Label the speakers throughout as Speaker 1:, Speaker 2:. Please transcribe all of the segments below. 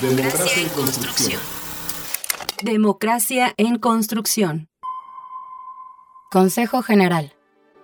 Speaker 1: Democracia en construcción.
Speaker 2: Democracia en construcción. Consejo General.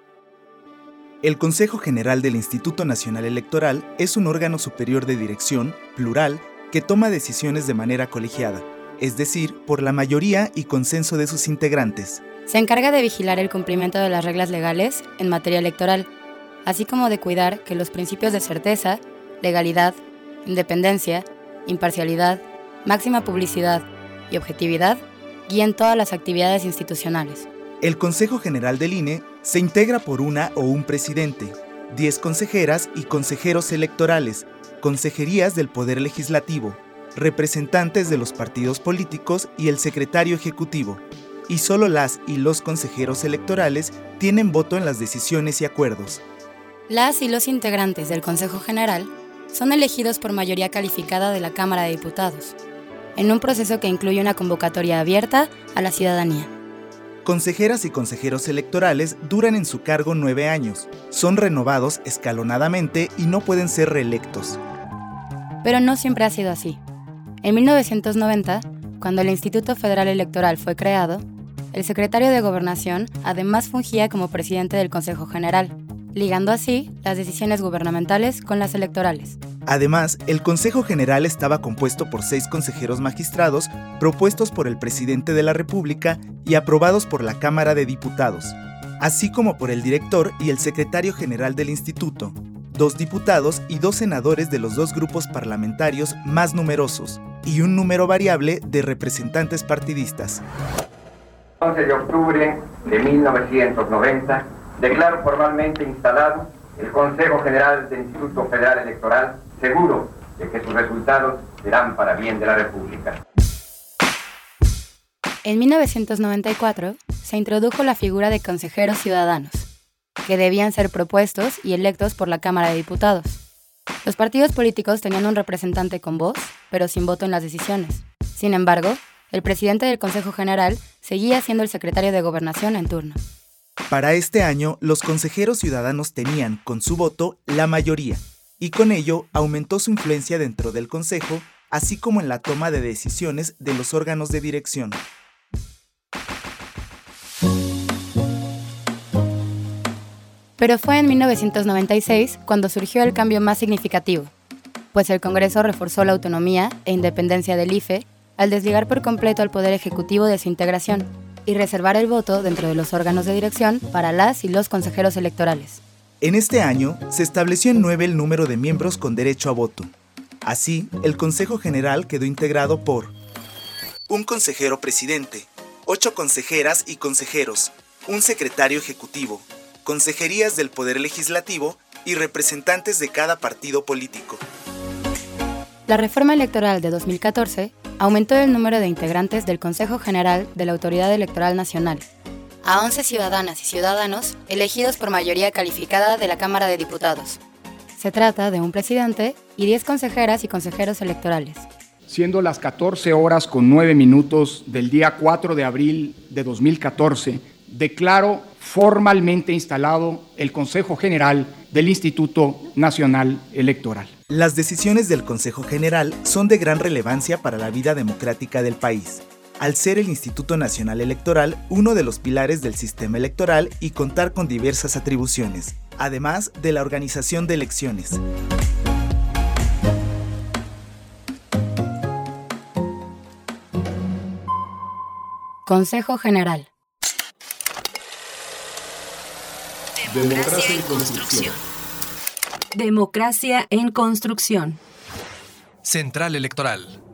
Speaker 3: El Consejo General del Instituto Nacional Electoral es un órgano superior de dirección, plural, que toma decisiones de manera colegiada, es decir, por la mayoría y consenso de sus integrantes.
Speaker 2: Se encarga de vigilar el cumplimiento de las reglas legales en materia electoral, así como de cuidar que los principios de certeza, legalidad, independencia, imparcialidad, máxima publicidad y objetividad guíen todas las actividades institucionales.
Speaker 3: El Consejo General del INE se integra por una o un presidente, 10 consejeras y consejeros electorales, consejerías del Poder Legislativo, representantes de los partidos políticos y el secretario ejecutivo, y solo las y los consejeros electorales tienen voto en las decisiones y acuerdos.
Speaker 2: Las y los integrantes del Consejo General son elegidos por mayoría calificada de la Cámara de Diputados, en un proceso que incluye una convocatoria abierta a la ciudadanía.
Speaker 3: Consejeras y consejeros electorales duran en su cargo 9 años, son renovados escalonadamente y no pueden ser reelectos.
Speaker 2: Pero no siempre ha sido así. En 1990, cuando el Instituto Federal Electoral fue creado, el secretario de Gobernación además fungía como presidente del Consejo General, ligando así las decisiones gubernamentales con las electorales.
Speaker 3: Además, el Consejo General estaba compuesto por 6 consejeros magistrados propuestos por el presidente de la República y aprobados por la Cámara de Diputados, así como por el director y el secretario general del instituto, 2 diputados y 2 senadores de los 2 grupos parlamentarios más numerosos, y un número variable de representantes partidistas.
Speaker 4: 11 de octubre de 1990, declaro formalmente instalado el Consejo General del Instituto Federal Electoral, seguro de que sus resultados serán para bien de la República.
Speaker 2: En 1994 se introdujo la figura de consejeros ciudadanos, que debían ser propuestos y electos por la Cámara de Diputados. Los partidos políticos tenían un representante con voz, pero sin voto en las decisiones. Sin embargo, el presidente del Consejo General seguía siendo el secretario de Gobernación en turno.
Speaker 3: Para este año, los consejeros ciudadanos tenían, con su voto, la mayoría, y con ello aumentó su influencia dentro del Consejo, así como en la toma de decisiones de los órganos de dirección.
Speaker 2: Pero fue en 1996 cuando surgió el cambio más significativo, pues el Congreso reforzó la autonomía e independencia del IFE al desligar por completo al Poder Ejecutivo de su integración y reservar el voto dentro de los órganos de dirección para las y los consejeros electorales.
Speaker 3: En este año, se estableció en 9 el número de miembros con derecho a voto. Así, el Consejo General quedó integrado por un consejero presidente, 8 consejeras y consejeros, un secretario ejecutivo, consejerías del Poder Legislativo y representantes de cada partido político.
Speaker 2: La reforma electoral de 2014 aumentó el número de integrantes del Consejo General de la Autoridad Electoral Nacional a 11 ciudadanas y ciudadanos elegidos por mayoría calificada de la Cámara de Diputados. Se trata de un presidente y 10 consejeras y consejeros electorales.
Speaker 5: Siendo las 14:09 del día 4 de abril de 2014, declaro formalmente instalado el Consejo General del Instituto Nacional Electoral.
Speaker 3: Las decisiones del Consejo General son de gran relevancia para la vida democrática del país, al ser el Instituto Nacional Electoral uno de los pilares del sistema electoral y contar con diversas atribuciones, además de la organización de elecciones.
Speaker 2: Consejo General.
Speaker 1: Democracia en construcción.
Speaker 2: Democracia en construcción.
Speaker 6: Central Electoral.